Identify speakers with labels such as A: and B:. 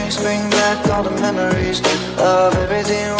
A: things, bring back all the memories of everything